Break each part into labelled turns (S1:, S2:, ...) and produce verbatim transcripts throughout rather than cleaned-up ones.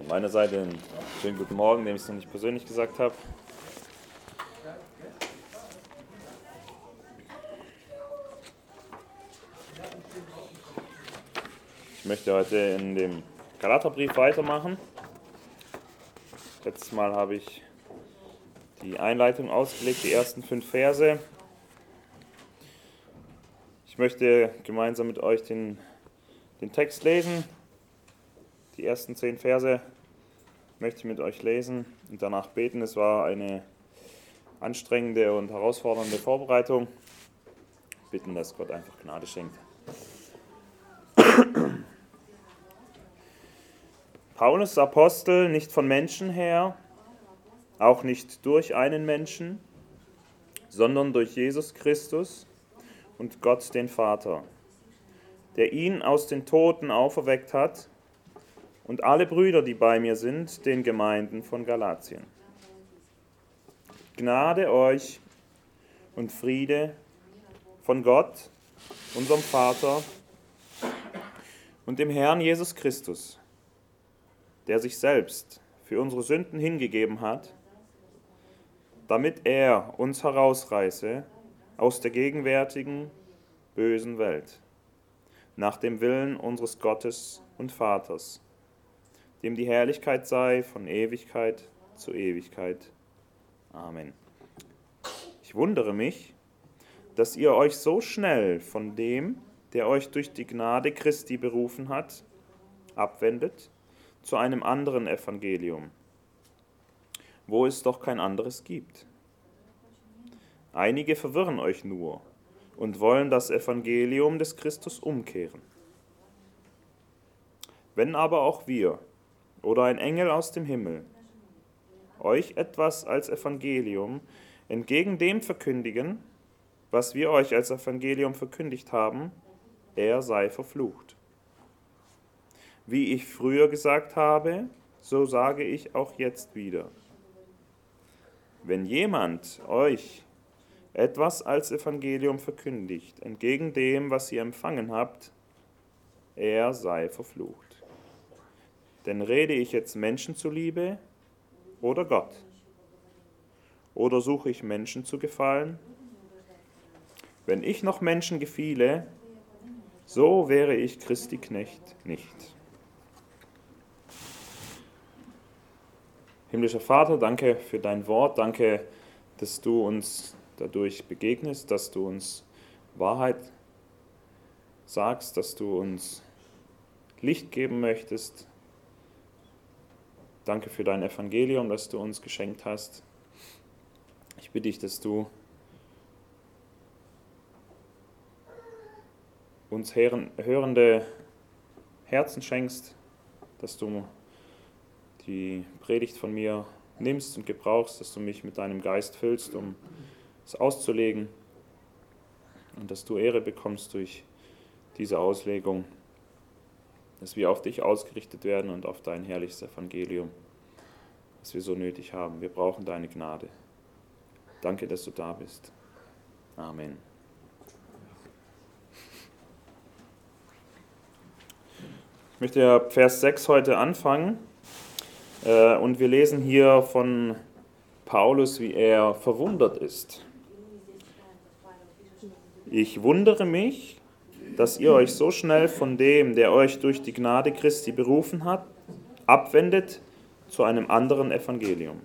S1: meiner Seite einen schönen guten Morgen, dem ich es noch nicht persönlich gesagt habe. Ich möchte heute in dem Galaterbrief weitermachen. Letztes Mal habe ich die Einleitung ausgelegt, die ersten fünf Verse. Ich möchte gemeinsam mit euch den, den Text lesen. Die ersten zehn Verse möchte ich mit euch lesen und danach beten. Es war eine anstrengende und herausfordernde Vorbereitung. Bitten, dass Gott einfach Gnade schenkt. Paulus, Apostel, nicht von Menschen her, auch nicht durch einen Menschen, sondern durch Jesus Christus und Gott den Vater, der ihn aus den Toten auferweckt hat, und alle Brüder, die bei mir sind, den Gemeinden von Galatien. Gnade euch und Friede von Gott, unserem Vater und dem Herrn Jesus Christus, der sich selbst für unsere Sünden hingegeben hat, damit er uns herausreiße aus der gegenwärtigen bösen Welt, nach dem Willen unseres Gottes und Vaters, dem die Herrlichkeit sei von Ewigkeit zu Ewigkeit. Amen. Ich wundere mich, dass ihr euch so schnell von dem, der euch durch die Gnade Christi berufen hat, abwendet zu einem anderen Evangelium, wo es doch kein anderes gibt. Einige verwirren euch nur und wollen das Evangelium des Christus umkehren. Wenn aber auch wir oder ein Engel aus dem Himmel euch etwas als Evangelium entgegen dem verkündigen, was wir euch als Evangelium verkündigt haben, er sei verflucht. Wie ich früher gesagt habe, so sage ich auch jetzt wieder. Wenn jemand euch etwas als Evangelium verkündigt, entgegen dem, was ihr empfangen habt, er sei verflucht. Denn rede ich jetzt Menschen zuliebe oder Gott? Oder suche ich Menschen zu gefallen? Wenn ich noch Menschen gefiele, so wäre ich Christi Knecht nicht. Himmlischer Vater, danke für dein Wort, danke, dass du uns dadurch begegnest, dass du uns Wahrheit sagst, dass du uns Licht geben möchtest. Danke für dein Evangelium, das du uns geschenkt hast. Ich bitte dich, dass du uns hörende Herzen schenkst, dass du die Predigt von mir nimmst und gebrauchst, dass du mich mit deinem Geist füllst, um es auszulegen, und dass du Ehre bekommst durch diese Auslegung, dass wir auf dich ausgerichtet werden und auf dein herrliches Evangelium, das wir so nötig haben. Wir brauchen deine Gnade. Danke, dass du da bist. Amen. Ich möchte ja Vers sechs heute anfangen, äh, und wir lesen hier von Paulus, wie er verwundert ist. Ich wundere mich, dass ihr euch so schnell von dem, der euch durch die Gnade Christi berufen hat, abwendet zu einem anderen Evangelium.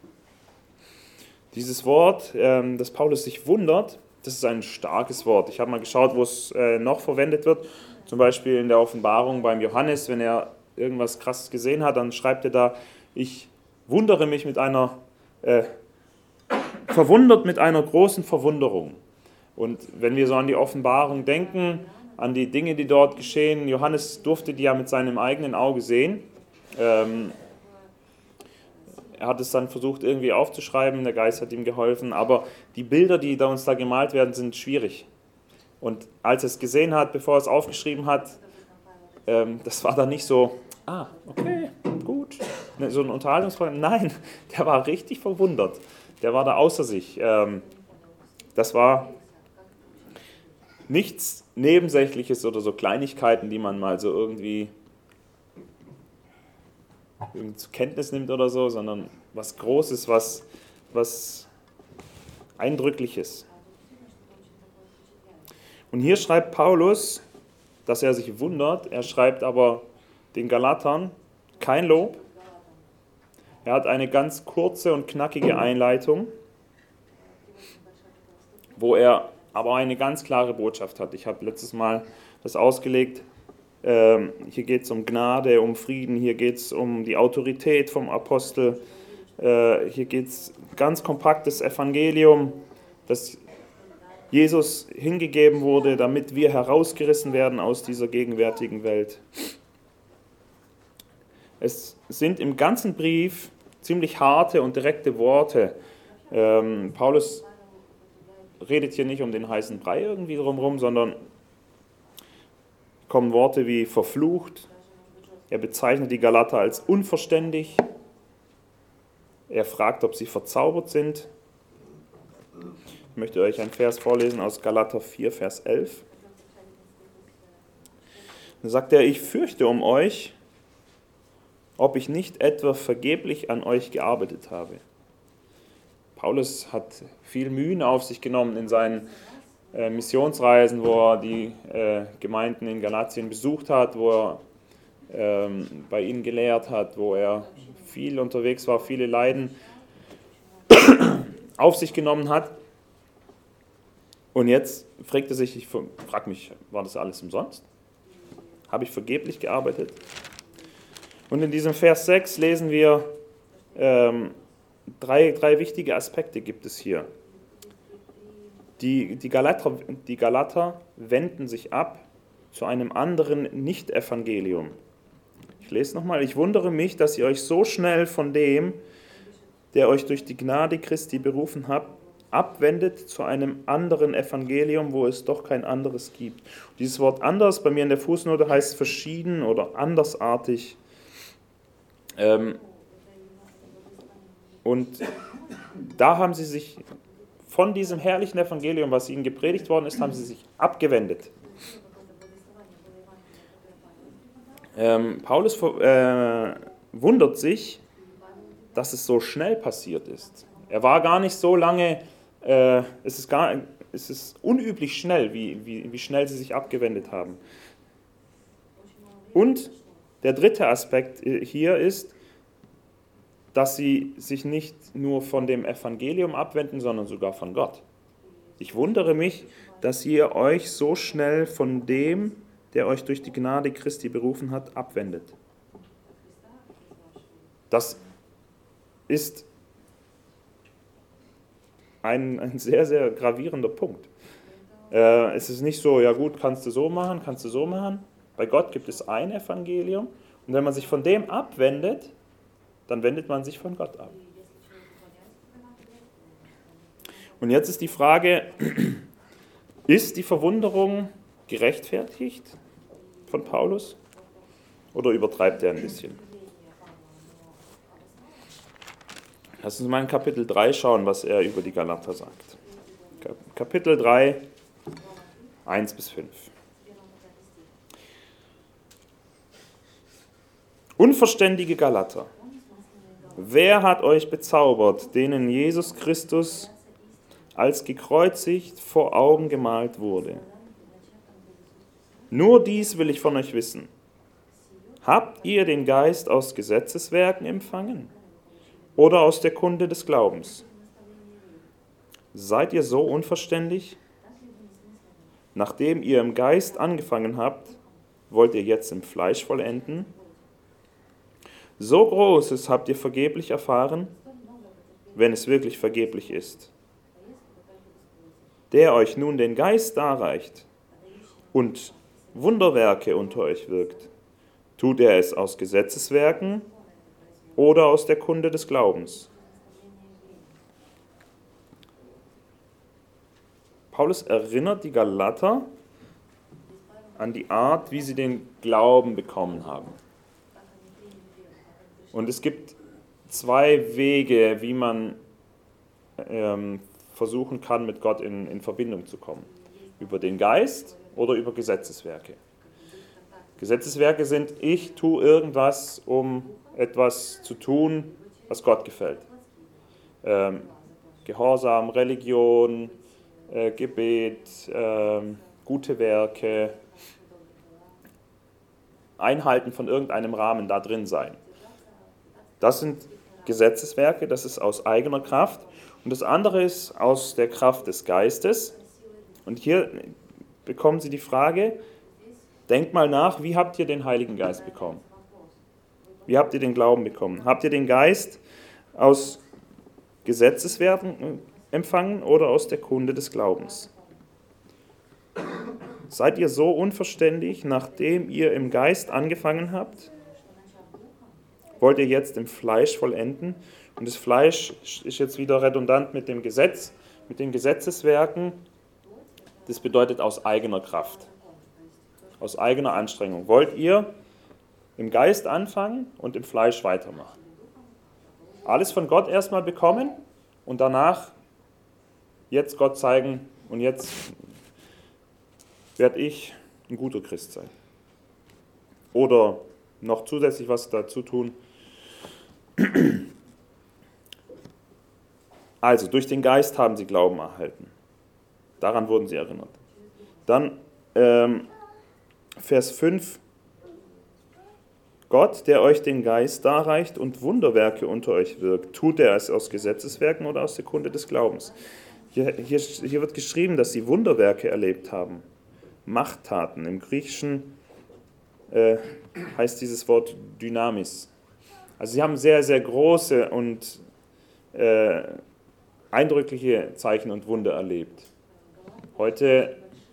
S1: Dieses Wort, ähm, dass Paulus sich wundert, das ist ein starkes Wort. Ich habe mal geschaut, wo es äh, noch verwendet wird. Zum Beispiel in der Offenbarung beim Johannes, wenn er irgendwas Krasses gesehen hat, dann schreibt er da, ich wundere mich mit einer, äh, verwundert mit einer großen Verwunderung. Und wenn wir so an die Offenbarung denken, an die Dinge, die dort geschehen, Johannes durfte die ja mit seinem eigenen Auge sehen. Ähm, er hat es dann versucht irgendwie aufzuschreiben, der Geist hat ihm geholfen, aber die Bilder, die da uns da gemalt werden, sind schwierig. Und als er es gesehen hat, bevor er es aufgeschrieben hat, ähm, das war dann nicht so, ah, okay, gut, so ein Unterhaltungsprogramm. Nein, der war richtig verwundert. Der war da außer sich. Ähm, das war nichts Nebensächliches oder so Kleinigkeiten, die man mal so irgendwie irgendwie zur Kenntnis nimmt oder so, sondern was Großes, was, was Eindrückliches. Und hier schreibt Paulus, dass er sich wundert, er schreibt aber den Galatern kein Lob. Er hat eine ganz kurze und knackige Einleitung, wo er aber eine ganz klare Botschaft hat. Ich habe letztes Mal das ausgelegt. Ähm, hier geht es um Gnade, um Frieden, hier geht es um die Autorität vom Apostel. Äh, hier geht es ganz kompakt das Evangelium, das Jesus hingegeben wurde, damit wir herausgerissen werden aus dieser gegenwärtigen Welt. Es sind im ganzen Brief ziemlich harte und direkte Worte. Ähm, Paulus redet hier nicht um den heißen Brei irgendwie drumherum, sondern kommen Worte wie verflucht. Er bezeichnet die Galater als unverständig. Er fragt, ob sie verzaubert sind. Ich möchte euch einen Vers vorlesen aus Galater vier, Vers elf. Da sagt er, ich fürchte um euch, ob ich nicht etwa vergeblich an euch gearbeitet habe. Paulus hat viel Mühen auf sich genommen in seinen äh, Missionsreisen, wo er die äh, Gemeinden in Galatien besucht hat, wo er ähm, bei ihnen gelehrt hat, wo er viel unterwegs war, viele Leiden auf sich genommen hat. Und jetzt fragt er sich, ich frage mich, war das alles umsonst? Habe ich vergeblich gearbeitet? Und in diesem Vers sechs lesen wir, ähm, drei, drei wichtige Aspekte gibt es hier. Die, die, Galater, die Galater wenden sich ab zu einem anderen Nicht-Evangelium. Ich lese nochmal, ich wundere mich, dass ihr euch so schnell von dem, der euch durch die Gnade Christi berufen hat, abwendet zu einem anderen Evangelium, wo es doch kein anderes gibt. Und dieses Wort anders bei mir in der Fußnote heißt verschieden oder andersartig. Ähm, und da haben sie sich von diesem herrlichen Evangelium, was ihnen gepredigt worden ist, haben sie sich abgewendet. Ähm, Paulus äh, wundert sich, dass es so schnell passiert ist. Er war gar nicht so lange, äh, es, ist gar, es ist unüblich schnell, wie, wie, wie schnell sie sich abgewendet haben. Und der dritte Aspekt hier ist, dass sie sich nicht nur von dem Evangelium abwenden, sondern sogar von Gott. Ich wundere mich, dass ihr euch so schnell von dem, der euch durch die Gnade Christi berufen hat, abwendet. Das ist ein, ein sehr, sehr gravierender Punkt. Äh, es ist nicht so, ja gut, kannst du so machen, kannst du so machen. Bei Gott gibt es ein Evangelium und wenn man sich von dem abwendet, dann wendet man sich von Gott ab. Und jetzt ist die Frage, ist die Verwunderung gerechtfertigt von Paulus oder übertreibt er ein bisschen? Lass uns mal in Kapitel drei schauen, was er über die Galater sagt. Kapitel drei, eins bis fünf. Unverständige Galater, wer hat euch bezaubert, denen Jesus Christus als gekreuzigt vor Augen gemalt wurde? Nur dies will ich von euch wissen. Habt ihr den Geist aus Gesetzeswerken empfangen oder aus der Kunde des Glaubens? Seid ihr so unverständig? Nachdem ihr im Geist angefangen habt, wollt ihr jetzt im Fleisch vollenden? So Großes habt ihr vergeblich erfahren, wenn es wirklich vergeblich ist. Der euch nun den Geist darreicht und Wunderwerke unter euch wirkt, tut er es aus Gesetzeswerken oder aus der Kunde des Glaubens? Paulus erinnert die Galater an die Art, wie sie den Glauben bekommen haben. Und es gibt zwei Wege, wie man ähm, versuchen kann, mit Gott in, in Verbindung zu kommen. Über den Geist oder über Gesetzeswerke. Gesetzeswerke sind, ich tue irgendwas, um etwas zu tun, was Gott gefällt. Ähm, Gehorsam, Religion, äh, Gebet, äh, gute Werke, Einhalten von irgendeinem Rahmen da drin sein. Das sind Gesetzeswerke, das ist aus eigener Kraft. Und das andere ist aus der Kraft des Geistes. Und hier bekommen Sie die Frage, denkt mal nach, wie habt ihr den Heiligen Geist bekommen? Wie habt ihr den Glauben bekommen? Habt ihr den Geist aus Gesetzeswerken empfangen oder aus der Kunde des Glaubens? Seid ihr so unverständig, nachdem ihr im Geist angefangen habt? Wollt ihr jetzt im Fleisch vollenden? Und das Fleisch ist jetzt wieder redundant mit dem Gesetz, mit den Gesetzeswerken. Das bedeutet aus eigener Kraft, aus eigener Anstrengung. Wollt ihr im Geist anfangen und im Fleisch weitermachen? Alles von Gott erstmal bekommen und danach jetzt Gott zeigen und jetzt werde ich ein guter Christ sein. Oder noch zusätzlich was dazu tun. Also, durch den Geist haben sie Glauben erhalten. Daran wurden sie erinnert. Dann ähm, Vers fünf. Gott, der euch den Geist darreicht und Wunderwerke unter euch wirkt, tut er es aus Gesetzeswerken oder aus der Kunde des Glaubens? Hier, hier, hier wird geschrieben, dass sie Wunderwerke erlebt haben. Machttaten. Im Griechischen äh, heißt dieses Wort Dynamis. Also sie haben sehr, sehr große und äh, eindrückliche Zeichen und Wunder erlebt. Heute,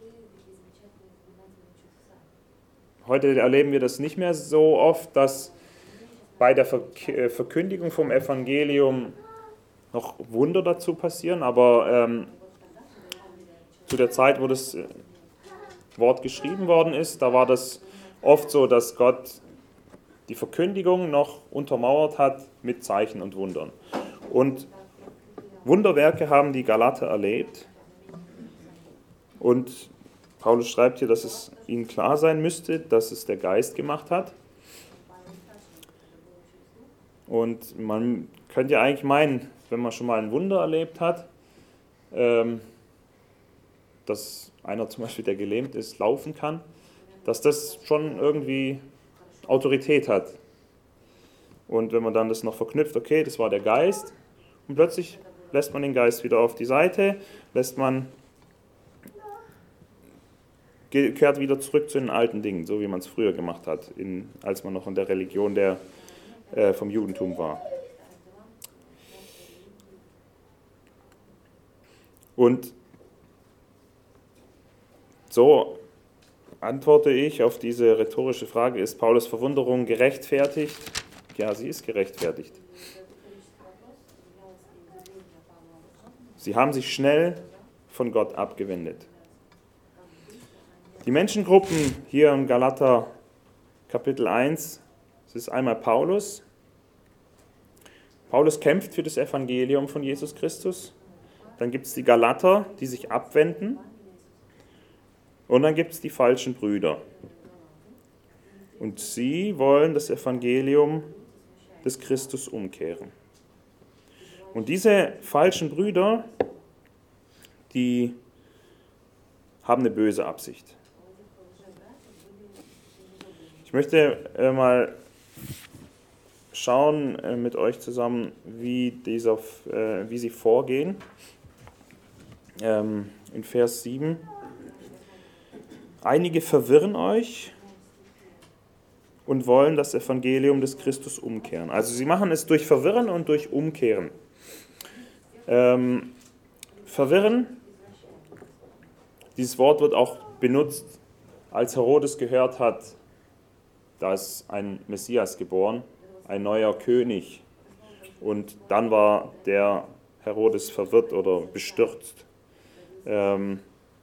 S1: heute erleben wir das nicht mehr so oft, dass bei der Verkündigung vom Evangelium noch Wunder dazu passieren, aber ähm, zu der Zeit, wo das Wort geschrieben worden ist, da war das oft so, dass Gott die Verkündigung noch untermauert hat mit Zeichen und Wundern. Und Wunderwerke haben die Galater erlebt. Und Paulus schreibt hier, dass es ihnen klar sein müsste, dass es der Geist gemacht hat. Und man könnte ja eigentlich meinen, wenn man schon mal ein Wunder erlebt hat, ähm, dass einer zum Beispiel, der gelähmt ist, laufen kann, dass das schon irgendwie Autorität hat. Und wenn man dann das noch verknüpft, okay, das war der Geist, und plötzlich lässt man den Geist wieder auf die Seite, lässt man, kehrt wieder zurück zu den alten Dingen, so wie man es früher gemacht hat, in, als man noch in der Religion der, äh, vom Judentum war. Und so antworte ich auf diese rhetorische Frage, ist Paulus' Verwunderung gerechtfertigt? Ja, sie ist gerechtfertigt. Sie haben sich schnell von Gott abgewendet. Die Menschengruppen hier in Galater Kapitel eins, das ist einmal Paulus. Paulus kämpft für das Evangelium von Jesus Christus. Dann gibt es die Galater, die sich abwenden. Und dann gibt es die falschen Brüder. Und sie wollen das Evangelium des Christus umkehren. Und diese falschen Brüder, die haben eine böse Absicht. Ich möchte äh, mal schauen äh, mit euch zusammen, wie, dieser, äh, wie sie vorgehen. Ähm, in Vers sieben. Einige verwirren euch und wollen das Evangelium des Christus umkehren. Also sie machen es durch Verwirren und durch Umkehren. Ähm, verwirren, dieses Wort wird auch benutzt, als Herodes gehört hat, da ist ein Messias geboren, ein neuer König. Und dann war der Herodes verwirrt oder bestürzt. Ähm,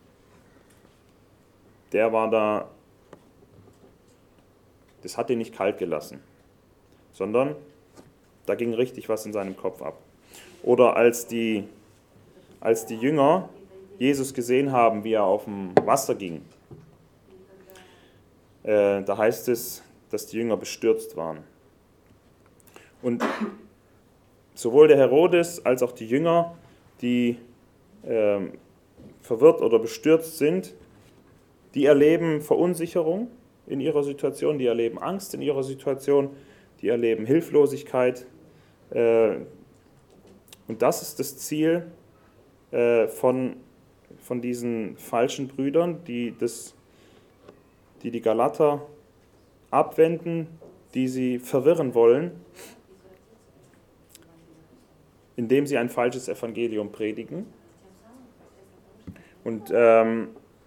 S1: der war da, das hat ihn nicht kalt gelassen, sondern da ging richtig was in seinem Kopf ab. Oder als die, als die Jünger Jesus gesehen haben, wie er auf dem Wasser ging, äh, da heißt es, dass die Jünger bestürzt waren. Und sowohl der Herodes als auch die Jünger, die ähm, verwirrt oder bestürzt sind, die erleben Verunsicherung in ihrer Situation, die erleben Angst in ihrer Situation, die erleben Hilflosigkeit. Äh, und das ist das Ziel äh, von, von diesen falschen Brüdern, die, das, die die Galater abwenden, die sie verwirren wollen, indem sie ein falsches Evangelium predigen. Und ähm,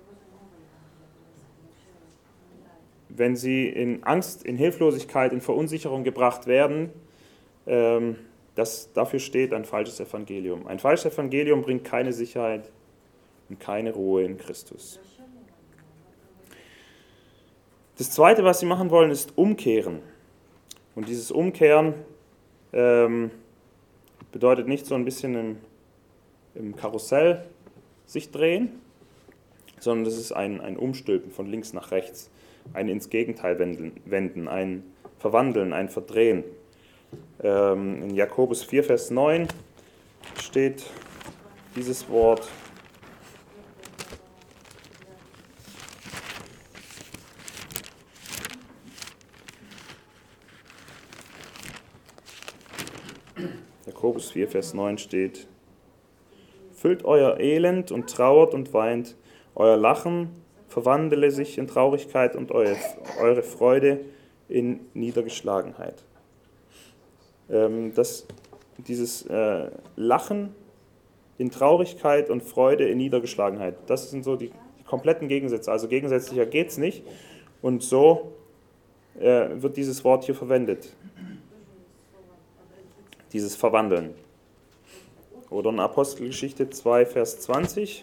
S1: wenn sie in Angst, in Hilflosigkeit, in Verunsicherung gebracht werden, ähm, das, dafür steht ein falsches Evangelium. Ein falsches Evangelium bringt keine Sicherheit und keine Ruhe in Christus. Das Zweite, was sie machen wollen, ist umkehren. Und dieses Umkehren ähm, bedeutet nicht so ein bisschen im, im Karussell sich drehen, sondern das ist ein, ein Umstülpen von links nach rechts, ein ins Gegenteil wenden, ein Verwandeln, ein Verdrehen. Ähm, in Jakobus vier, Vers neun steht dieses Wort. Jakobus vier, Vers neun steht: Füllt euer Elend und trauert und weint, euer Lachen verwandele sich in Traurigkeit und eure, eure Freude in Niedergeschlagenheit. Ähm, das, dieses äh, Lachen in Traurigkeit und Freude in Niedergeschlagenheit, das sind so die, die kompletten Gegensätze. Also gegensätzlicher geht es nicht. Und so äh, wird dieses Wort hier verwendet. Dieses Verwandeln. Oder in Apostelgeschichte zwei, Vers zwanzig.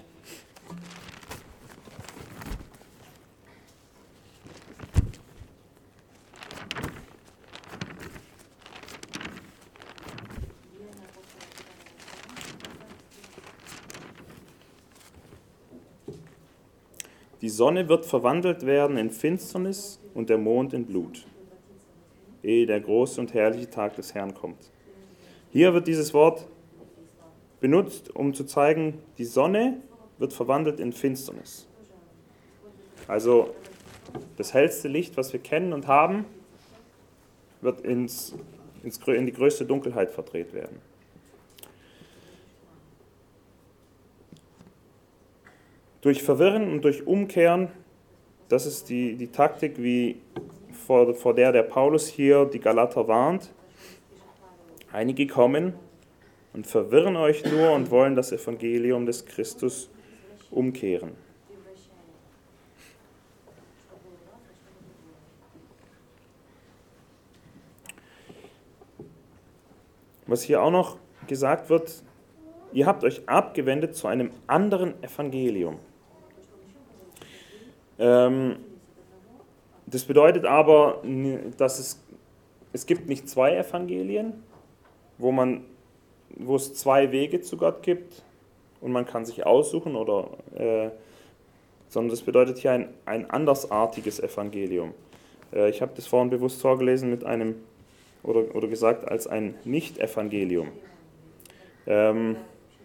S1: Die Sonne wird verwandelt werden in Finsternis und der Mond in Blut, ehe der große und herrliche Tag des Herrn kommt. Hier wird dieses Wort benutzt, um zu zeigen, die Sonne wird verwandelt in Finsternis. Also das hellste Licht, was wir kennen und haben, wird ins, ins, in die größte Dunkelheit verdreht werden. Durch Verwirren und durch Umkehren, das ist die, die Taktik, wie vor, vor der der Paulus hier die Galater warnt. Einige kommen und verwirren euch nur und wollen das Evangelium des Christus umkehren. Was hier auch noch gesagt wird, ihr habt euch abgewendet zu einem anderen Evangelium. Ähm, das bedeutet aber, dass es, es gibt nicht zwei Evangelien, wo man, wo es zwei Wege zu Gott gibt und man kann sich aussuchen, oder, äh, sondern das bedeutet hier ein, ein andersartiges Evangelium. Äh, ich habe das vorhin bewusst vorgelesen mit einem, oder, oder gesagt als ein Nicht-Evangelium. Ähm,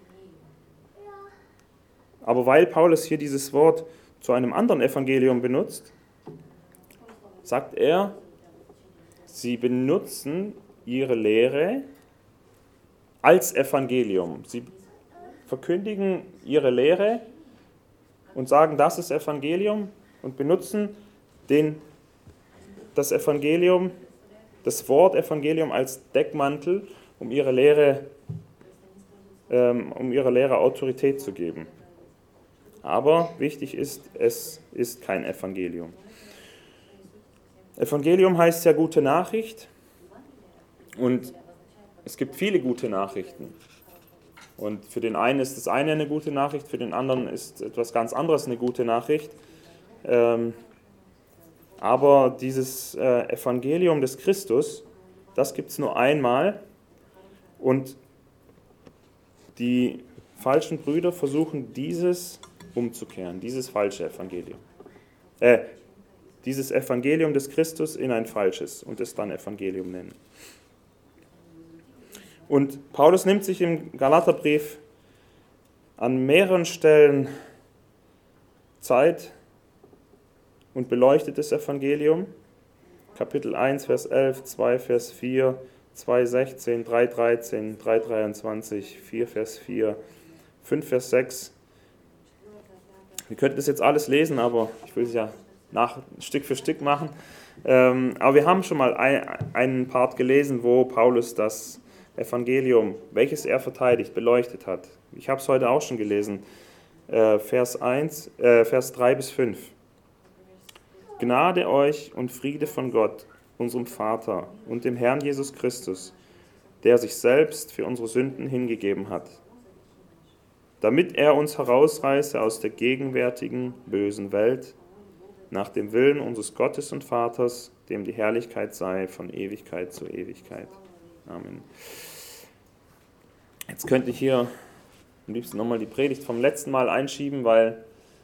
S1: aber weil Paulus hier dieses Wort zu einem anderen Evangelium benutzt, sagt er, sie benutzen ihre Lehre als Evangelium. Sie verkündigen ihre Lehre und sagen, das ist Evangelium, und benutzen den, das Evangelium, das Wort Evangelium als Deckmantel, um ihre Lehre, ähm, um ihrer Lehre Autorität zu geben. Aber wichtig ist, es ist kein Evangelium. Evangelium heißt ja gute Nachricht, und es gibt viele gute Nachrichten. Und für den einen ist das eine eine gute Nachricht, für den anderen ist etwas ganz anderes eine gute Nachricht. Ähm, aber dieses äh, Evangelium des Christus, das gibt es nur einmal, und die falschen Brüder versuchen dieses umzukehren, dieses falsche Evangelium. Äh, dieses Evangelium des Christus in ein falsches und es dann Evangelium nennen. Und Paulus nimmt sich im Galaterbrief an mehreren Stellen Zeit und beleuchtet das Evangelium. Kapitel eins, Vers elf, zwei, Vers vier, zwei, sechzehn, drei, dreizehn, drei, dreiundzwanzig, vier, Vers vier, fünf, Vers sechs. Wir könnten das jetzt alles lesen, aber ich will es ja nach, Stück für Stück machen. Ähm, aber wir haben schon mal ein, einen Part gelesen, wo Paulus das Evangelium, welches er verteidigt, beleuchtet hat. Ich habe es heute auch schon gelesen, äh, Vers eins, äh, Vers drei bis fünf. Gnade euch und Friede von Gott, unserem Vater und dem Herrn Jesus Christus, der sich selbst für unsere Sünden hingegeben hat, damit er uns herausreiße aus der gegenwärtigen bösen Welt, nach dem Willen unseres Gottes und Vaters, dem die Herrlichkeit sei von Ewigkeit zu Ewigkeit. Amen. Jetzt könnte ich hier am liebsten nochmal die Predigt vom letzten Mal einschieben, weil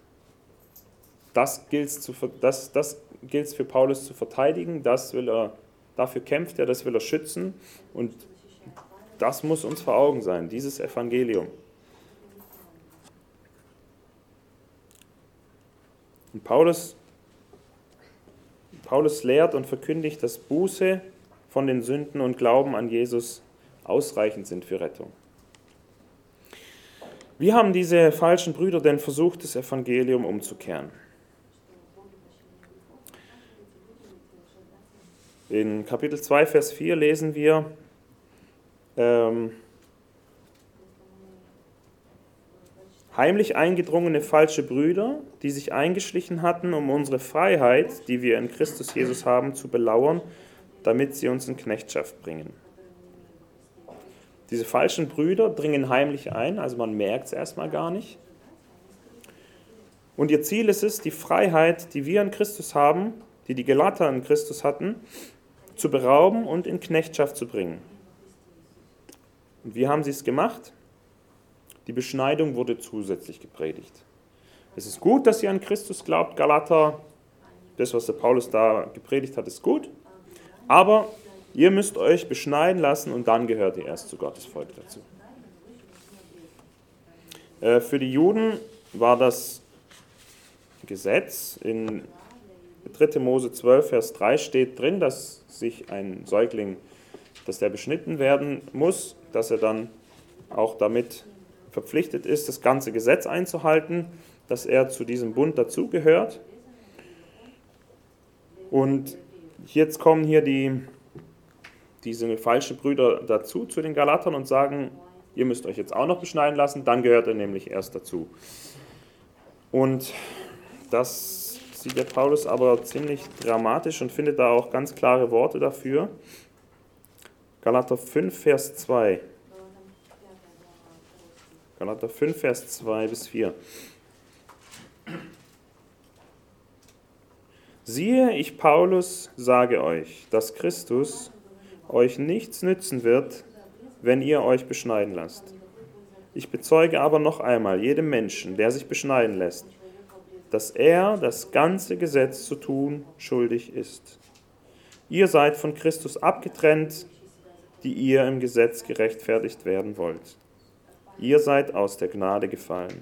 S1: das gilt zu, das, das gilt für Paulus zu verteidigen, das will er, dafür kämpft er, das will er schützen und das muss uns vor Augen sein, dieses Evangelium. Und Paulus, Paulus lehrt und verkündigt, dass Buße von den Sünden und Glauben an Jesus ausreichend sind für Rettung. Wie haben diese falschen Brüder denn versucht, das Evangelium umzukehren? In Kapitel zwei, Vers vier lesen wir, ähm, heimlich eingedrungene falsche Brüder, die sich eingeschlichen hatten, um unsere Freiheit, die wir in Christus Jesus haben, zu belauern, damit sie uns in Knechtschaft bringen. Diese falschen Brüder dringen heimlich ein, also man merkt es erstmal gar nicht. Und ihr Ziel ist es, die Freiheit, die wir in Christus haben, die die Galater in Christus hatten, zu berauben und in Knechtschaft zu bringen. Und wie haben sie es gemacht? Die Beschneidung wurde zusätzlich gepredigt. Es ist gut, dass ihr an Christus glaubt, Galater. Das, was der Paulus da gepredigt hat, ist gut. Aber ihr müsst euch beschneiden lassen und dann gehört ihr erst zu Gottes Volk dazu. Äh, für die Juden war das Gesetz, in dritter Mose zwölf, Vers drei steht drin, dass sich ein Säugling, dass der beschnitten werden muss, dass er dann auch damit verpflichtet ist, das ganze Gesetz einzuhalten, dass er zu diesem Bund dazugehört. Und jetzt kommen hier die, diese falschen Brüder dazu, zu den Galatern und sagen, ihr müsst euch jetzt auch noch beschneiden lassen, dann gehört er nämlich erst dazu. Und das sieht der Paulus aber ziemlich dramatisch und findet da auch ganz klare Worte dafür. Galater fünf, Vers zwei. Galater fünf, Vers zwei bis vier. Siehe, ich Paulus sage euch, dass Christus euch nichts nützen wird, wenn ihr euch beschneiden lasst. Ich bezeuge aber noch einmal jedem Menschen, der sich beschneiden lässt, dass er das ganze Gesetz zu tun schuldig ist. Ihr seid von Christus abgetrennt, die ihr im Gesetz gerechtfertigt werden wollt. Ihr seid aus der Gnade gefallen.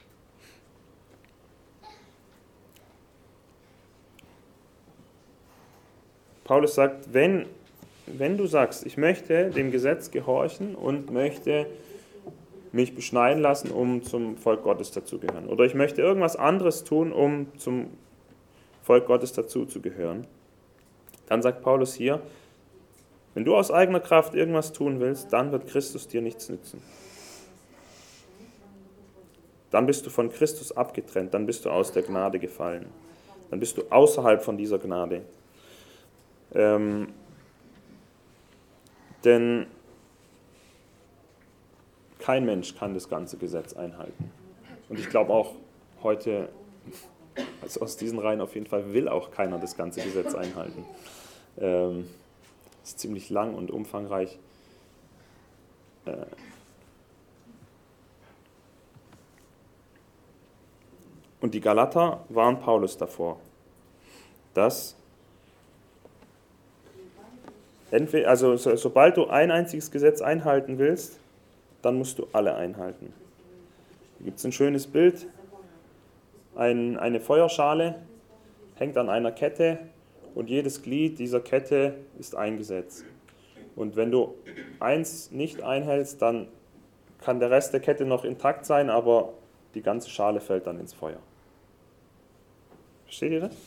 S1: Paulus sagt, wenn, wenn du sagst, ich möchte dem Gesetz gehorchen und möchte mich beschneiden lassen, um zum Volk Gottes dazugehören, oder ich möchte irgendwas anderes tun, um zum Volk Gottes dazuzugehören, dann sagt Paulus hier, wenn du aus eigener Kraft irgendwas tun willst, dann wird Christus dir nichts nützen. Dann bist du von Christus abgetrennt, dann bist du aus der Gnade gefallen. Dann bist du außerhalb von dieser Gnade. Ähm, denn kein Mensch kann das ganze Gesetz einhalten. Und ich glaube auch heute, also aus diesen Reihen auf jeden Fall, will auch keiner das ganze Gesetz einhalten. Ähm, ist ziemlich lang und umfangreich. Äh, Und die Galater waren Paulus davor, dass Entweder, also so, sobald du ein einziges Gesetz einhalten willst, dann musst du alle einhalten. Hier gibt es ein schönes Bild, ein, eine Feuerschale hängt an einer Kette und jedes Glied dieser Kette ist ein Gesetz. Und wenn du eins nicht einhältst, dann kann der Rest der Kette noch intakt sein, aber die ganze Schale fällt dann ins Feuer. Versteht ihr das?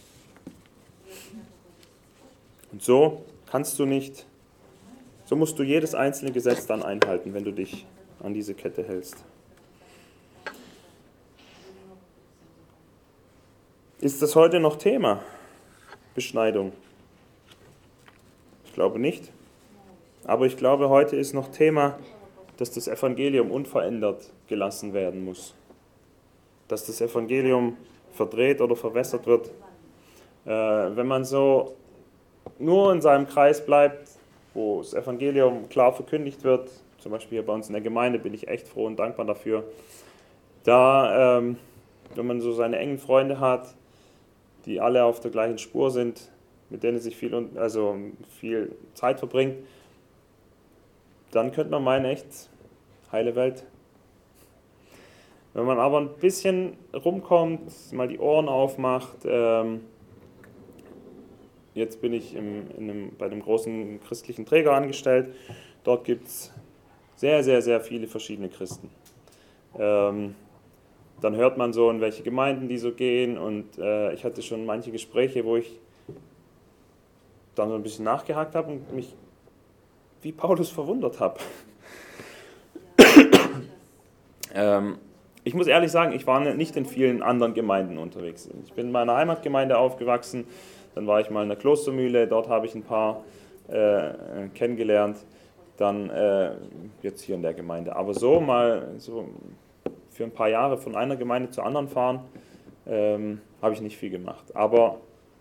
S1: Und so kannst du nicht, so musst du jedes einzelne Gesetz dann einhalten, wenn du dich an diese Kette hältst. Ist das heute noch Thema? Beschneidung? Ich glaube nicht. Aber ich glaube, heute ist noch Thema, dass das Evangelium unverändert gelassen werden muss. Dass das Evangelium verdreht oder verwässert wird. Äh, wenn man so nur in seinem Kreis bleibt, wo das Evangelium klar verkündigt wird, zum Beispiel hier bei uns in der Gemeinde, bin ich echt froh und dankbar dafür. Da, ähm, wenn man so seine engen Freunde hat, die alle auf der gleichen Spur sind, mit denen sich viel, also viel Zeit verbringt, dann könnte man meinen, echt, heile Welt. Wenn man aber ein bisschen rumkommt, mal die Ohren aufmacht, ähm, jetzt bin ich im, in einem, bei einem großen christlichen Träger angestellt, dort gibt es sehr, sehr, sehr viele verschiedene Christen. Ähm, Dann hört man so, in welche Gemeinden die so gehen und äh, ich hatte schon manche Gespräche, wo ich dann so ein bisschen nachgehakt habe und mich wie Paulus verwundert habe. ähm, ich muss ehrlich sagen, ich war nicht in vielen anderen Gemeinden unterwegs. Ich bin in meiner Heimatgemeinde aufgewachsen, dann war ich mal in der Klostermühle, dort habe ich ein paar äh, kennengelernt, dann äh, jetzt hier in der Gemeinde. Aber so mal so für ein paar Jahre von einer Gemeinde zur anderen fahren, ähm, habe ich nicht viel gemacht. Aber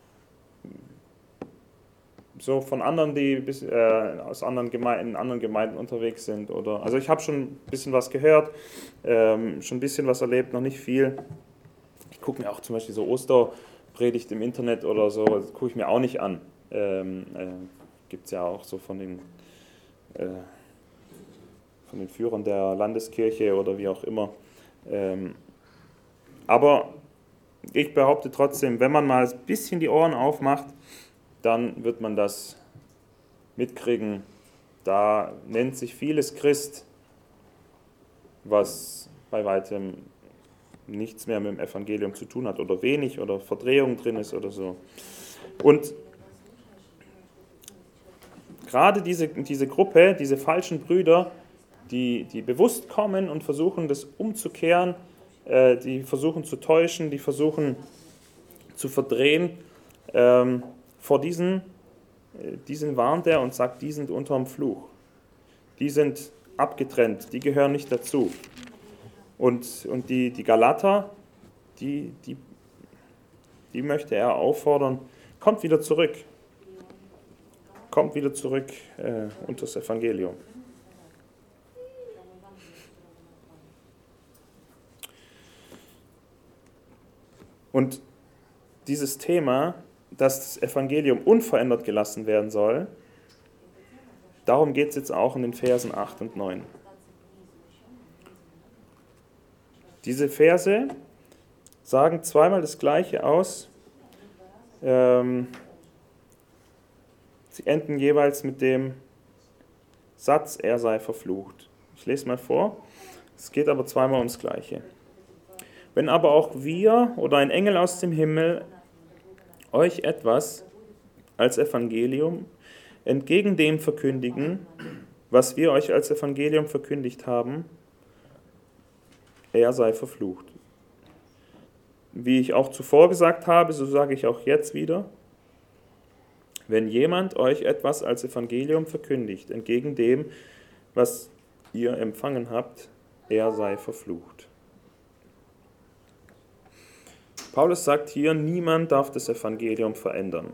S1: so von anderen, die bis, äh, aus anderen Gemeinden, in anderen Gemeinden unterwegs sind. Oder, also ich habe schon ein bisschen was gehört, ähm, schon ein bisschen was erlebt, noch nicht viel. Ich gucke mir auch zum Beispiel so Osterpredigt im Internet oder so, das gucke ich mir auch nicht an. Ähm, äh, gibt es ja auch so von den, äh, von den Führern der Landeskirche oder wie auch immer. Ähm, aber ich behaupte trotzdem, wenn man mal ein bisschen die Ohren aufmacht, dann wird man das mitkriegen. Da nennt sich vieles Christ, was bei weitem nichts mehr mit dem Evangelium zu tun hat oder wenig oder Verdrehung drin ist oder so. Und gerade diese, diese Gruppe, diese falschen Brüder, die, die bewusst kommen und versuchen, das umzukehren, äh, die versuchen zu täuschen, die versuchen zu verdrehen, ähm, vor diesen, äh, diesen warnt er und sagt, die sind unterm Fluch. Die sind abgetrennt, die gehören nicht dazu. Und, und die, die Galater, die, die, die möchte er auffordern, kommt wieder zurück. Kommt wieder zurück äh, unter das Evangelium. Und dieses Thema, dass das Evangelium unverändert gelassen werden soll, darum geht es jetzt auch in den Versen acht und neun. Diese Verse sagen zweimal das Gleiche aus. Ähm, sie enden jeweils mit dem Satz, er sei verflucht. Ich lese mal vor. Es geht aber zweimal ums Gleiche. Wenn aber auch wir oder ein Engel aus dem Himmel euch etwas als Evangelium entgegen dem verkündigen, was wir euch als Evangelium verkündigt haben, er sei verflucht. Wie ich auch zuvor gesagt habe, so sage ich auch jetzt wieder, wenn jemand euch etwas als Evangelium verkündigt, entgegen dem, was ihr empfangen habt, er sei verflucht. Paulus sagt hier, niemand darf das Evangelium verändern.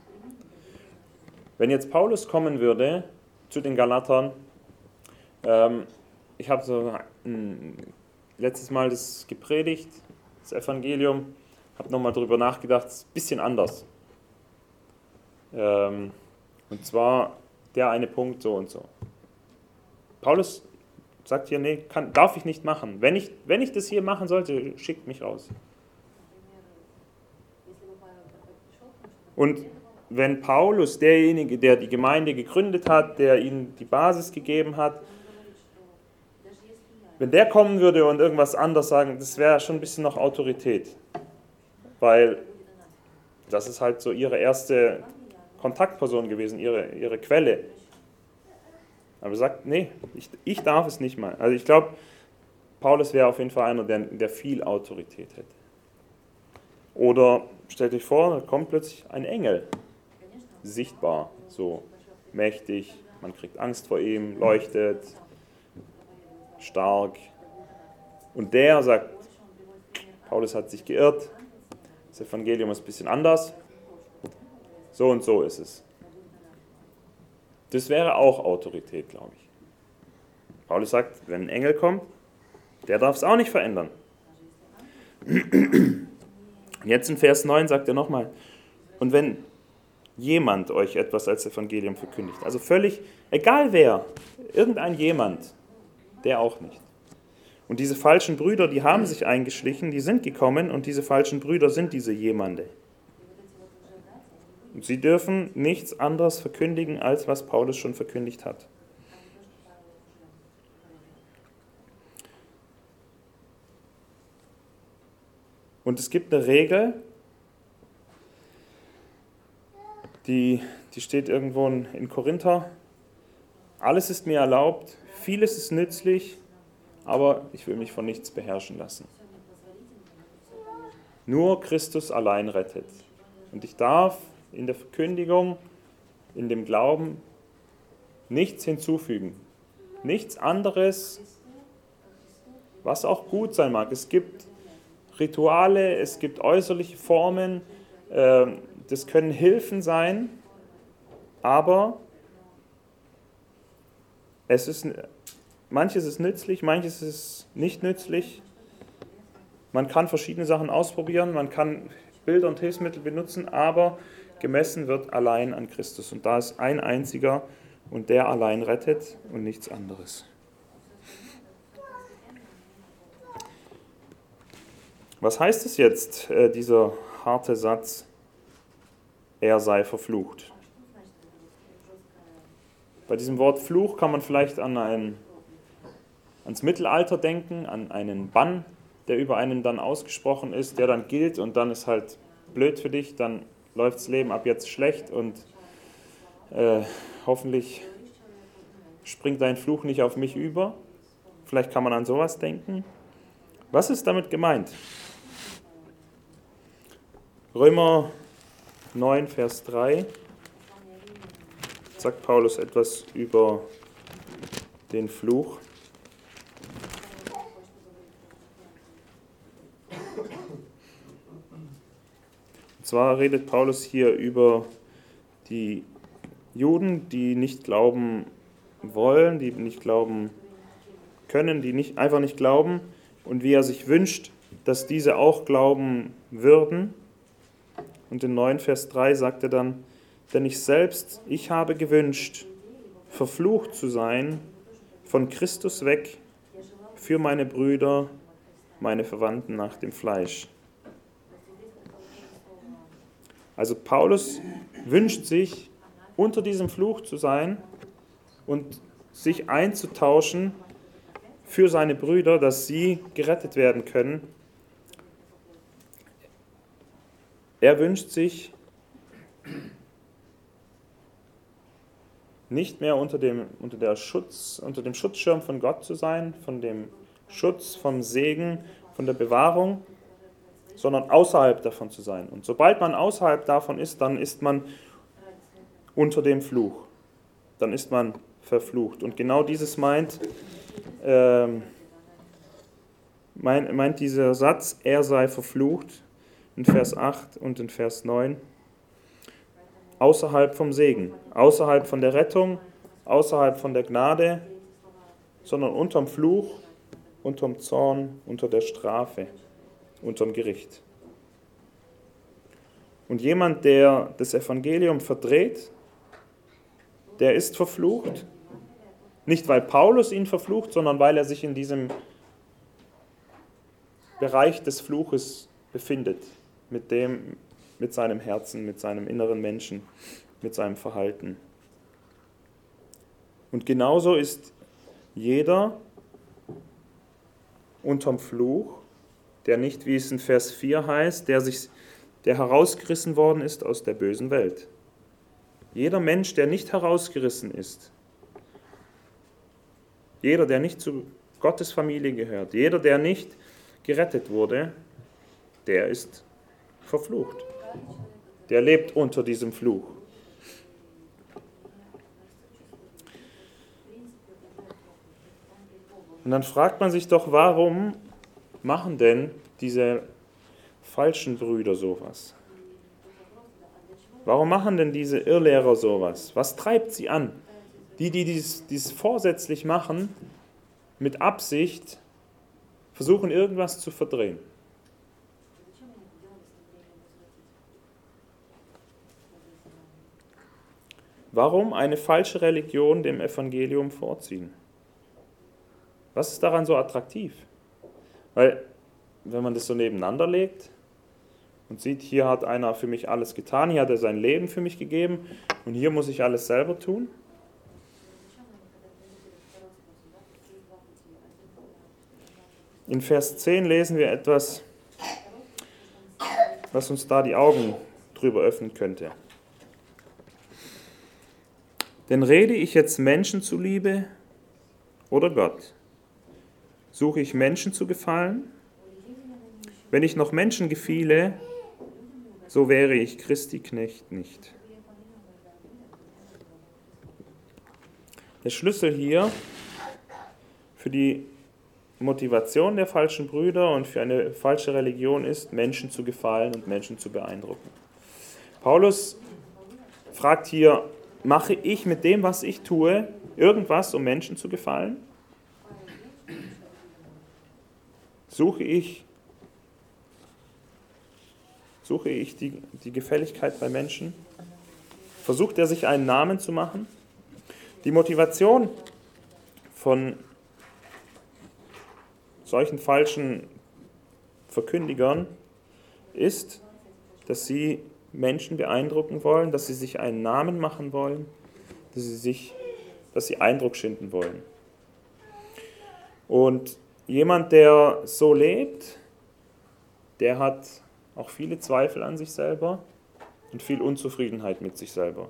S1: Wenn jetzt Paulus kommen würde zu den Galatern, ähm, ich habe so ein, letztes Mal das gepredigt, das Evangelium, habe nochmal darüber nachgedacht, es ist ein bisschen anders. Ähm, und zwar der eine Punkt so und so. Paulus sagt hier, nee, kann, darf ich nicht machen. Wenn ich, wenn ich das hier machen sollte, schickt mich raus. Und wenn Paulus, derjenige, der die Gemeinde gegründet hat, der ihnen die Basis gegeben hat, wenn der kommen würde und irgendwas anderes sagen, das wäre schon ein bisschen noch Autorität. Weil das ist halt so ihre erste Kontaktperson gewesen, ihre, ihre Quelle. Aber er sagt, nee, ich, ich darf es nicht mal. Also ich glaube, Paulus wäre auf jeden Fall einer, der, der viel Autorität hätte. Oder stellt euch vor, da kommt plötzlich ein Engel. Sichtbar, so mächtig, man kriegt Angst vor ihm, leuchtet, stark. Und der sagt, Paulus hat sich geirrt, das Evangelium ist ein bisschen anders, so und so ist es. Das wäre auch Autorität, glaube ich. Paulus sagt, wenn ein Engel kommt, der darf es auch nicht verändern. Und jetzt in Vers neun sagt er nochmal, und wenn jemand euch etwas als Evangelium verkündigt, also völlig, egal wer, irgendein jemand, der auch nicht. Und diese falschen Brüder, die haben sich eingeschlichen, die sind gekommen und diese falschen Brüder sind diese jemande. Und sie dürfen nichts anderes verkündigen, als was Paulus schon verkündigt hat. Und es gibt eine Regel, die, die steht irgendwo in Korinther. Alles ist mir erlaubt, vieles ist nützlich, aber ich will mich von nichts beherrschen lassen. Nur Christus allein rettet. Und ich darf in der Verkündigung, in dem Glauben nichts hinzufügen. Nichts anderes, was auch gut sein mag. Es gibt Rituale, es gibt äußerliche Formen, das können Hilfen sein, aber es ist, manches ist nützlich, manches ist nicht nützlich. Man kann verschiedene Sachen ausprobieren, man kann Bilder und Hilfsmittel benutzen, aber gemessen wird allein an Christus. Und da ist ein einziger und der allein rettet und nichts anderes. Was heißt es jetzt, äh, dieser harte Satz, er sei verflucht? Bei diesem Wort Fluch kann man vielleicht an ein, ans Mittelalter denken, an einen Bann, der über einen dann ausgesprochen ist, der dann gilt und dann ist halt blöd für dich, dann läuft das Leben ab jetzt schlecht und äh, hoffentlich springt dein Fluch nicht auf mich über. Vielleicht kann man an sowas denken. Was ist damit gemeint? Römer neun, Vers drei sagt Paulus etwas über den Fluch. Und zwar redet Paulus hier über die Juden, die nicht glauben wollen, die nicht glauben können, die nicht, einfach nicht glauben und wie er sich wünscht, dass diese auch glauben würden. Und in neun Vers drei sagt er dann, denn ich selbst, ich habe gewünscht, verflucht zu sein, von Christus weg, für meine Brüder, meine Verwandten nach dem Fleisch. Also Paulus wünscht sich, unter diesem Fluch zu sein und sich einzutauschen für seine Brüder, dass sie gerettet werden können. Er wünscht sich, nicht mehr unter dem, unter der Schutz, unter dem Schutzschirm von Gott zu sein, von dem Schutz, vom Segen, von der Bewahrung, sondern außerhalb davon zu sein. Und sobald man außerhalb davon ist, dann ist man unter dem Fluch. Dann ist man verflucht. Und genau dieses meint, äh, meint, meint dieser Satz, er sei verflucht, in Vers acht und in Vers neun. Außerhalb vom Segen, außerhalb von der Rettung, außerhalb von der Gnade, sondern unterm Fluch, unterm Zorn, unter der Strafe, unterm Gericht. Und jemand, der das Evangelium verdreht, der ist verflucht. Nicht, weil Paulus ihn verflucht, sondern weil er sich in diesem Bereich des Fluches befindet, mit dem, mit seinem Herzen, mit seinem inneren Menschen, mit seinem Verhalten. Und genauso ist jeder unterm Fluch, der nicht, wie es in Vers vier heißt, der, sich, der herausgerissen worden ist aus der bösen Welt. Jeder Mensch, der nicht herausgerissen ist, jeder, der nicht zu Gottes Familie gehört, jeder, der nicht gerettet wurde, der ist verflucht. Der lebt unter diesem Fluch. Und dann fragt man sich doch, warum machen denn diese falschen Brüder sowas? Warum machen denn diese Irrlehrer sowas? Was treibt sie an? Die, die dies, dies vorsätzlich machen, mit Absicht versuchen, irgendwas zu verdrehen. Warum eine falsche Religion dem Evangelium vorziehen? Was ist daran so attraktiv? Weil, wenn man das so nebeneinander legt und sieht, hier hat einer für mich alles getan, hier hat er sein Leben für mich gegeben und hier muss ich alles selber tun. In Vers zehn lesen wir etwas, was uns da die Augen drüber öffnen könnte. Denn rede ich jetzt Menschen zuliebe oder Gott? Suche ich Menschen zu gefallen? Wenn ich noch Menschen gefiele, so wäre ich Christi Knecht nicht. Der Schlüssel hier für die Motivation der falschen Brüder und für eine falsche Religion ist, Menschen zu gefallen und Menschen zu beeindrucken. Paulus fragt hier, mache ich mit dem, was ich tue, irgendwas, um Menschen zu gefallen? Suche ich, suche ich die, die Gefälligkeit bei Menschen? Versucht er sich einen Namen zu machen? Die Motivation von solchen falschen Verkündigern ist, dass sie Menschen beeindrucken wollen, dass sie sich einen Namen machen wollen, dass sie, sich, dass sie Eindruck schinden wollen. Und jemand, der so lebt, der hat auch viele Zweifel an sich selber und viel Unzufriedenheit mit sich selber.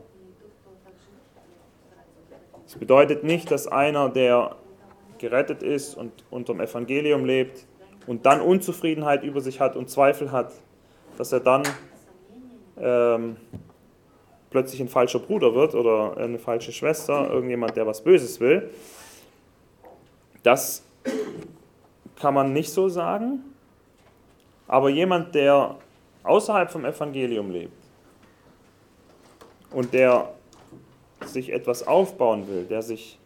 S1: Das bedeutet nicht, dass einer, der gerettet ist und unterm Evangelium lebt und dann Unzufriedenheit über sich hat und Zweifel hat, dass er dann ähm, plötzlich ein falscher Bruder wird oder eine falsche Schwester, irgendjemand, der was Böses will. Das kann man nicht so sagen, aber jemand, der außerhalb vom Evangelium lebt und der sich etwas aufbauen will, der sich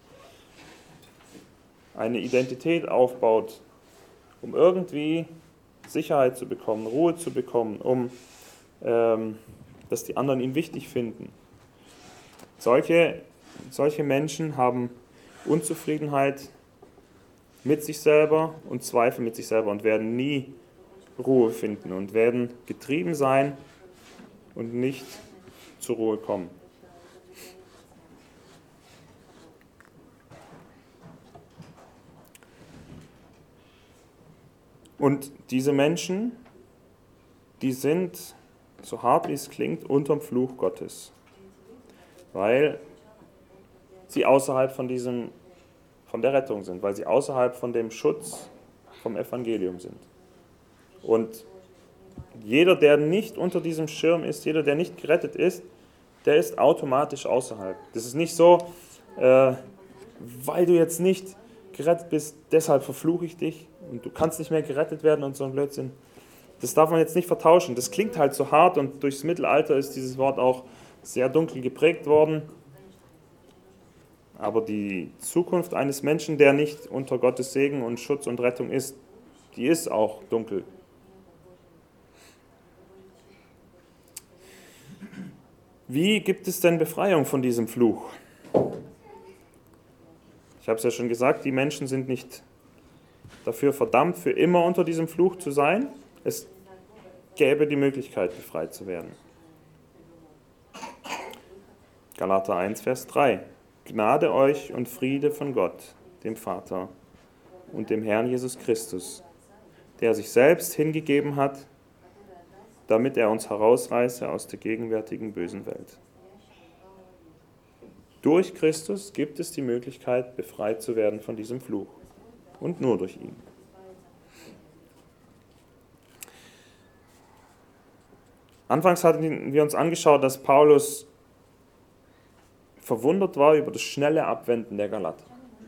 S1: eine Identität aufbaut, um irgendwie Sicherheit zu bekommen, Ruhe zu bekommen, um ähm, dass die anderen ihn wichtig finden. Solche, solche Menschen haben Unzufriedenheit mit sich selber und Zweifel mit sich selber und werden nie Ruhe finden und werden getrieben sein und nicht zur Ruhe kommen. Und diese Menschen, die sind, so hart wie es klingt, unterm Fluch Gottes, weil sie außerhalb von diesem, von der Rettung sind, weil sie außerhalb von dem Schutz vom Evangelium sind. Und jeder, der nicht unter diesem Schirm ist, jeder, der nicht gerettet ist, der ist automatisch außerhalb. Das ist nicht so, äh, weil du jetzt nicht gerettet bist, deshalb verfluche ich dich und du kannst nicht mehr gerettet werden und so ein Blödsinn. Das darf man jetzt nicht vertauschen. Das klingt halt so hart und durchs Mittelalter ist dieses Wort auch sehr dunkel geprägt worden. Aber die Zukunft eines Menschen, der nicht unter Gottes Segen und Schutz und Rettung ist, die ist auch dunkel. Wie gibt es denn Befreiung von diesem Fluch? Ich habe es ja schon gesagt, die Menschen sind nicht dafür verdammt, für immer unter diesem Fluch zu sein. Es gäbe die Möglichkeit, befreit zu werden. Galater eins, Vers drei. Gnade euch und Friede von Gott, dem Vater und dem Herrn Jesus Christus, der sich selbst hingegeben hat, damit er uns herausreiße aus der gegenwärtigen bösen Welt. Durch Christus gibt es die Möglichkeit, befreit zu werden von diesem Fluch. Und nur durch ihn. Anfangs hatten wir uns angeschaut, dass Paulus verwundert war über das schnelle Abwenden der Galater.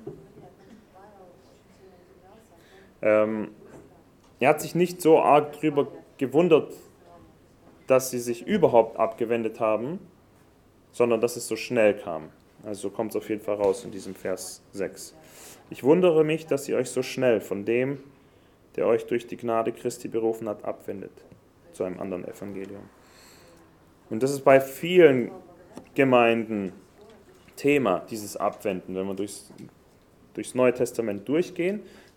S1: Ähm, er hat sich nicht so arg darüber gewundert, dass sie sich überhaupt abgewendet haben, sondern dass es so schnell kam. Also so kommt es auf jeden Fall raus in diesem Vers sechs. Ich wundere mich, dass ihr euch so schnell von dem, der euch durch die Gnade Christi berufen hat, abwendet, zu einem anderen Evangelium. Und das ist bei vielen Gemeinden Thema, dieses Abwenden, wenn wir durchs, durchs Neue Testament durchgehen.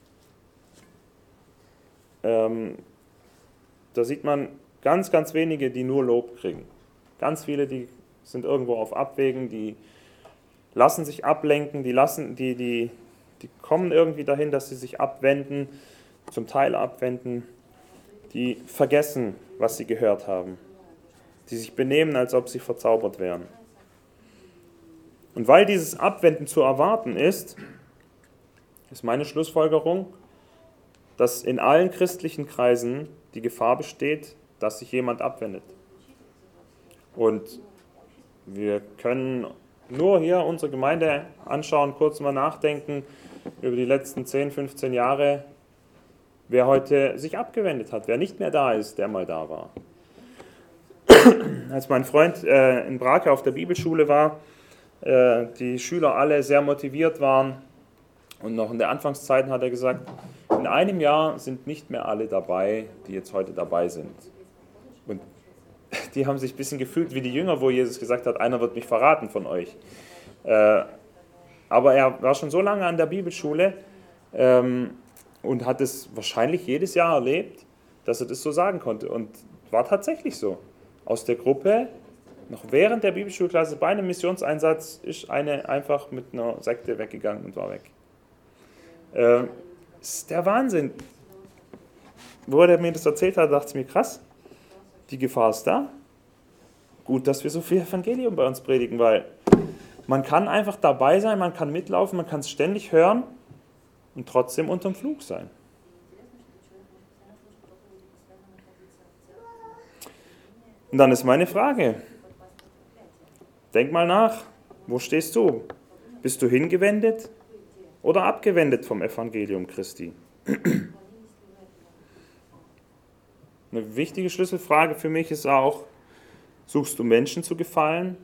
S1: Ähm, da sieht man ganz, ganz wenige, die nur Lob kriegen. Ganz viele, die sind irgendwo auf Abwägen, die lassen sich ablenken, die, lassen, die, die, die kommen irgendwie dahin, dass sie sich abwenden, zum Teil abwenden, die vergessen, was sie gehört haben, die sich benehmen, als ob sie verzaubert wären. Und weil dieses Abwenden zu erwarten ist, ist meine Schlussfolgerung, dass in allen christlichen Kreisen die Gefahr besteht, dass sich jemand abwendet. Und wir können nur hier unsere Gemeinde anschauen, kurz mal nachdenken über die letzten zehn, fünfzehn Jahre, wer heute sich abgewendet hat, wer nicht mehr da ist, der mal da war. Als mein Freund äh, in Brake auf der Bibelschule war, äh, die Schüler alle sehr motiviert waren und noch in der Anfangszeit hat er gesagt, in einem Jahr sind nicht mehr alle dabei, die jetzt heute dabei sind. Und die haben sich ein bisschen gefühlt wie die Jünger, wo Jesus gesagt hat, einer wird mich verraten von euch. Äh, aber er war schon so lange an der Bibelschule ähm, und hat es wahrscheinlich jedes Jahr erlebt, dass er das so sagen konnte. Und war tatsächlich so. Aus der Gruppe, noch während der Bibelschulklasse, bei einem Missionseinsatz, ist eine einfach mit einer Sekte weggegangen und war weg. Äh, das ist der Wahnsinn. Wo er mir das erzählt hat, dachte ich mir, krass, die Gefahr ist da. Gut, dass wir so viel Evangelium bei uns predigen, weil man kann einfach dabei sein, man kann mitlaufen, man kann es ständig hören und trotzdem unterm Fluch sein. Und dann ist meine Frage, denk mal nach, wo stehst du? Bist du hingewendet oder abgewendet vom Evangelium Christi? Eine wichtige Schlüsselfrage für mich ist auch, suchst du Menschen zu gefallen,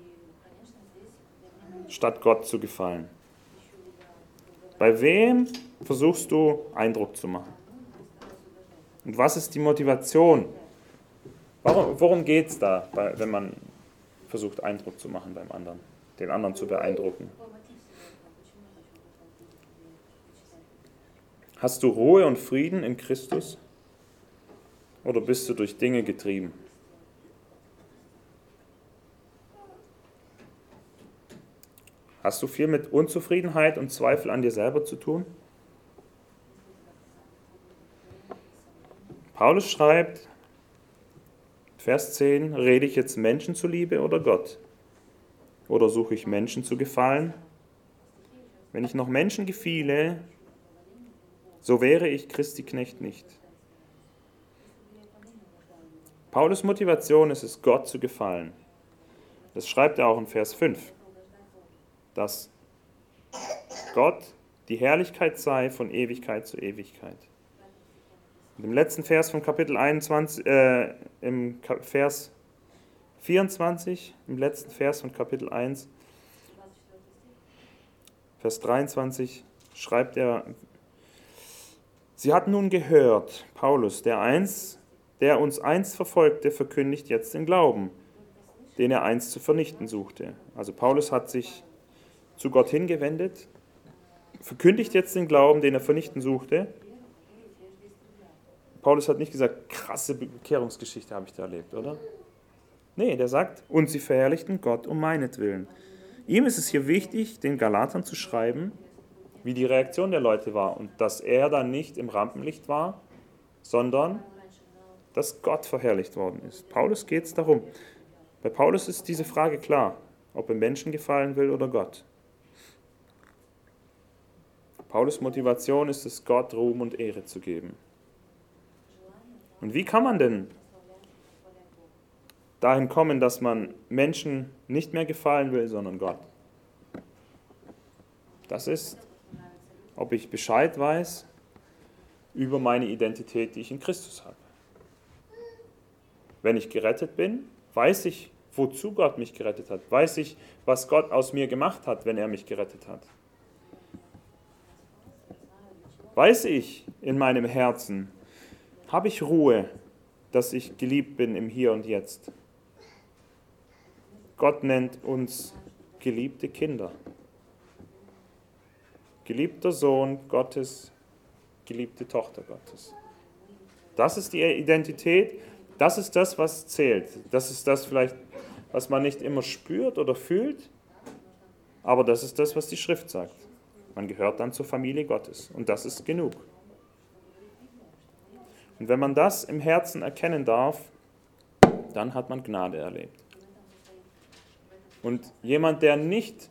S1: statt Gott zu gefallen? Bei wem versuchst du Eindruck zu machen? Und was ist die Motivation? Warum, worum geht es da, wenn man versucht Eindruck zu machen beim anderen, den anderen zu beeindrucken? Hast du Ruhe und Frieden in Christus? Oder bist du durch Dinge getrieben? Hast du viel mit Unzufriedenheit und Zweifel an dir selber zu tun? Paulus schreibt, Vers zehn, rede ich jetzt Menschen zuliebe oder Gott? Oder suche ich Menschen zu gefallen? Wenn ich noch Menschen gefiele, so wäre ich Christi Knecht nicht. Paulus' Motivation ist es, Gott zu gefallen. Das schreibt er auch in Vers fünf, dass Gott die Herrlichkeit sei von Ewigkeit zu Ewigkeit. Und im letzten Vers von Kapitel einundzwanzig, äh, im Vers vierundzwanzig, im letzten Vers von Kapitel eins, Vers dreiundzwanzig, schreibt er, sie hatten nun gehört, Paulus, der einst, der uns einst verfolgte, verkündigt jetzt den Glauben, den er einst zu vernichten suchte. Also Paulus hat sich zu Gott hingewendet, verkündigt jetzt den Glauben, den er vernichten suchte. Paulus hat nicht gesagt, krasse Bekehrungsgeschichte habe ich da erlebt, oder? Nee, der sagt, und sie verherrlichten Gott um meinetwillen. Ihm ist es hier wichtig, den Galatern zu schreiben, wie die Reaktion der Leute war und dass er dann nicht im Rampenlicht war, sondern dass Gott verherrlicht worden ist. Paulus geht es darum. Bei Paulus ist diese Frage klar, ob er Menschen gefallen will oder Gott. Paulus' Motivation ist es, Gott Ruhm und Ehre zu geben. Und wie kann man denn dahin kommen, dass man Menschen nicht mehr gefallen will, sondern Gott? Das ist, ob ich Bescheid weiß über meine Identität, die ich in Christus habe. Wenn ich gerettet bin, weiß ich, wozu Gott mich gerettet hat. Weiß ich, was Gott aus mir gemacht hat, wenn er mich gerettet hat. Weiß ich in meinem Herzen, habe ich Ruhe, dass ich geliebt bin im Hier und Jetzt. Gott nennt uns geliebte Kinder. Geliebter Sohn Gottes, geliebte Tochter Gottes. Das ist die Identität, das ist das, was zählt. Das ist das vielleicht, was man nicht immer spürt oder fühlt, aber das ist das, was die Schrift sagt. Man gehört dann zur Familie Gottes und das ist genug. Und wenn man das im Herzen erkennen darf, dann hat man Gnade erlebt. Und jemand, der nicht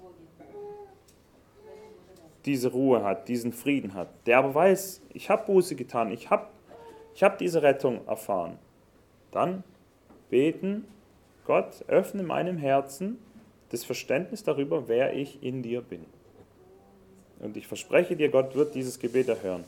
S1: diese Ruhe hat, diesen Frieden hat, der aber weiß, ich habe Buße getan, ich habe ich hab diese Rettung erfahren, dann beten, Gott, öffne meinem Herzen das Verständnis darüber, wer ich in dir bin. Und ich verspreche dir, Gott wird dieses Gebet erhören.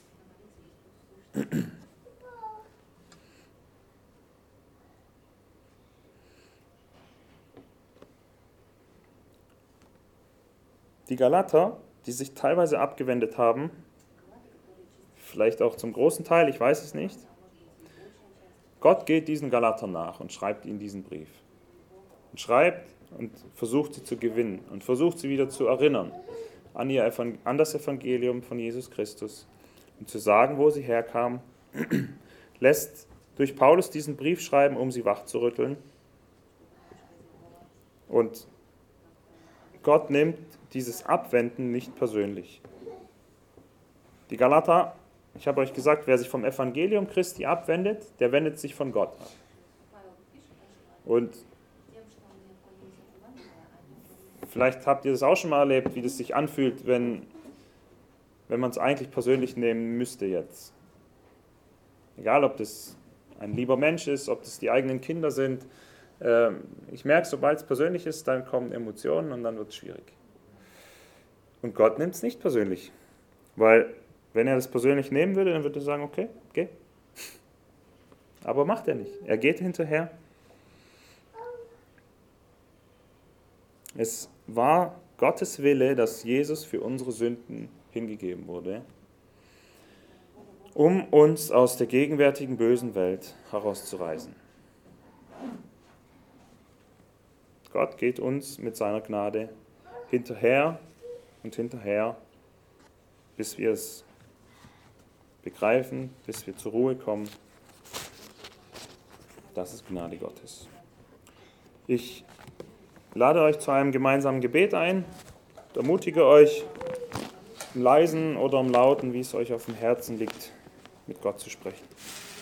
S1: Die Galater, die sich teilweise abgewendet haben, vielleicht auch zum großen Teil, ich weiß es nicht, Gott geht diesen Galatern nach und schreibt ihnen diesen Brief. Und schreibt und versucht sie zu gewinnen und versucht sie wieder zu erinnern an, ihr Evangel- an das Evangelium von Jesus Christus und zu sagen, wo sie herkamen, lässt durch Paulus diesen Brief schreiben, um sie wachzurütteln. Und Gott nimmt dieses Abwenden nicht persönlich. Die Galater, ich habe euch gesagt, wer sich vom Evangelium Christi abwendet, der wendet sich von Gott ab. Und vielleicht habt ihr das auch schon mal erlebt, wie das sich anfühlt, wenn, wenn man es eigentlich persönlich nehmen müsste jetzt. Egal, ob das ein lieber Mensch ist, ob das die eigenen Kinder sind. Ich merke, sobald es persönlich ist, dann kommen Emotionen und dann wird es schwierig. Und Gott nimmt es nicht persönlich. Weil, wenn er das persönlich nehmen würde, dann würde er sagen, okay, geh. Aber macht er nicht. Er geht hinterher. Es war Gottes Wille, dass Jesus für unsere Sünden hingegeben wurde, um uns aus der gegenwärtigen bösen Welt herauszureißen. Gott geht uns mit seiner Gnade hinterher und hinterher, bis wir es begreifen, bis wir zur Ruhe kommen. Das ist Gnade Gottes. Ich lade euch zu einem gemeinsamen Gebet ein und ermutige euch, im Leisen oder im Lauten, wie es euch auf dem Herzen liegt, mit Gott zu sprechen.